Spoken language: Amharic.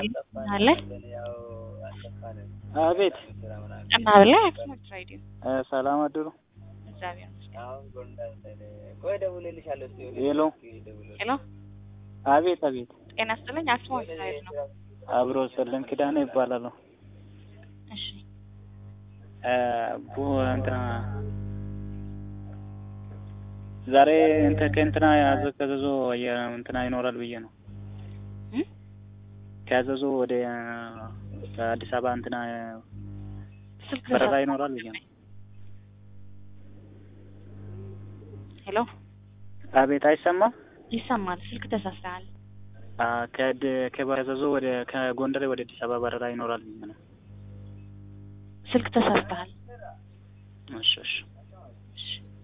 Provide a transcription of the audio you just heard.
አለ አቤት እና ብለ አክሰንት ራዲዮ ሰላም አድሩ እግዚአብሔር ሄሎ ሄሎ አቤት አቤት ጤና ይስጥልኝ አክሰንት ራዲዮ ነው አብሮ ሰለን ኪዳኔ ይባላል እሺ እንትና ዛሬ እንትና ያዘከዘዞ እንትና ይኖራል ብዬ ነው ከያዘዞ ወደ አዲስ አበባ እንትና በረራ ይኖራል ብዬ ነው ሄሎ አቤት አይሰማም ይሰማል ስልክ ተሳስተሃል ከበረዘዞ ወደ ከጎንደር ወደ አዲስ አበባ በረራ ይኖራል ብዬ ነው ስልክ ተሳስተሃል እሺ